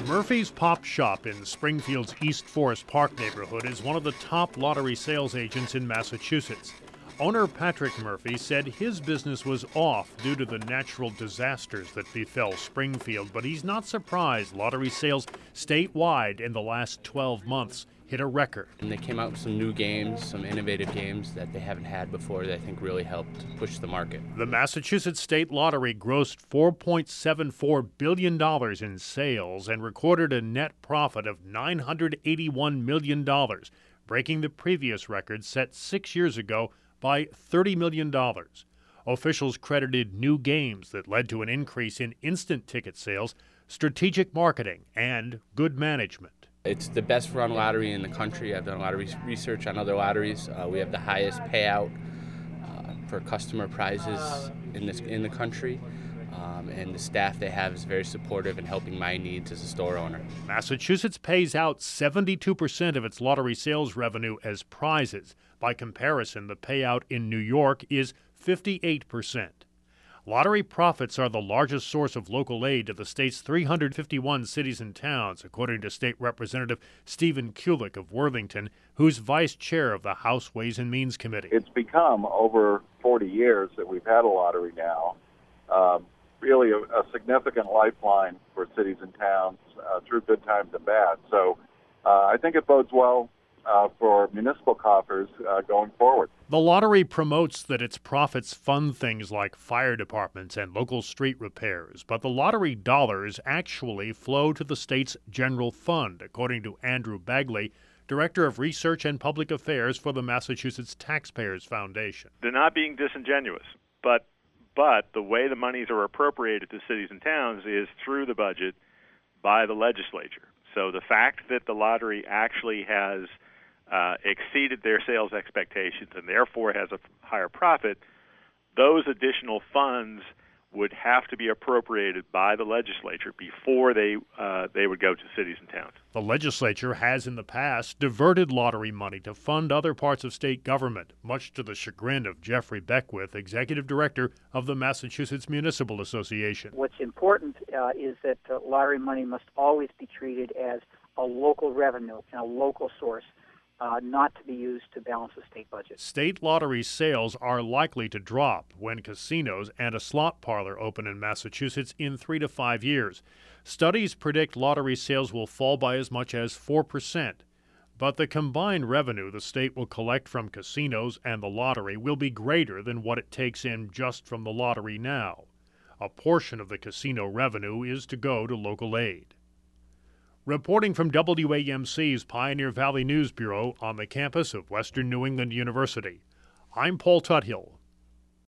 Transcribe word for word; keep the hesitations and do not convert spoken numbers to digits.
Murphy's Pop Shop in Springfield's East Forest Park neighborhood is one of the top lottery sales agents in Massachusetts. Owner Patrick Murphy said his business was off due to the natural disasters that befell Springfield, but he's not surprised lottery sales statewide in the last twelve months hit a record. And they came out with some new games, some innovative games that they haven't had before that I think really helped push the market. The Massachusetts State Lottery grossed four point seven four billion dollars in sales and recorded a net profit of nine hundred eighty-one million dollars, breaking the previous record set six years ago by thirty million dollars. Officials credited new games that led to an increase in instant ticket sales, strategic marketing, and good management. It's the best run lottery in the country. I've done a lot of research on other lotteries. Uh, we have the highest payout uh, for customer prizes in this in the country. Um, and the staff they have is very supportive in helping my needs as a store owner. Massachusetts pays out seventy-two percent of its lottery sales revenue as prizes. By comparison, the payout in New York is fifty-eight percent. Lottery profits are the largest source of local aid to the state's three hundred fifty-one cities and towns, according to State Representative Stephen Kulik of Worthington, who's vice chair of the House Ways and Means Committee. It's become, over forty years that we've had a lottery now, um, really a, a significant lifeline for cities and towns uh, through good times and bad. So uh, I think it bodes well uh, for municipal coffers uh, going forward. The lottery promotes that its profits fund things like fire departments and local street repairs, but the lottery dollars actually flow to the state's general fund, according to Andrew Bagley, Director of Research and Public Affairs for the Massachusetts Taxpayers Foundation. They're not being disingenuous, but but the way the monies are appropriated to cities and towns is through the budget by the legislature. So the fact that the lottery actually has Uh, exceeded their sales expectations and therefore has a higher profit, those additional funds would have to be appropriated by the legislature before they uh, they would go to cities and towns. The legislature has in the past diverted lottery money to fund other parts of state government, much to the chagrin of Jeffrey Beckwith, executive director of the Massachusetts Municipal Association. What's important uh, is that uh, lottery money must always be treated as a local revenue and a local source. Uh, not to be used to balance the state budget. State lottery sales are likely to drop when casinos and a slot parlor open in Massachusetts in three to five years. Studies predict lottery sales will fall by as much as four percent. But the combined revenue the state will collect from casinos and the lottery will be greater than what it takes in just from the lottery now. A portion of the casino revenue is to go to local aid. Reporting from W A M C's Pioneer Valley News Bureau on the campus of Western New England University, I'm Paul Tuthill.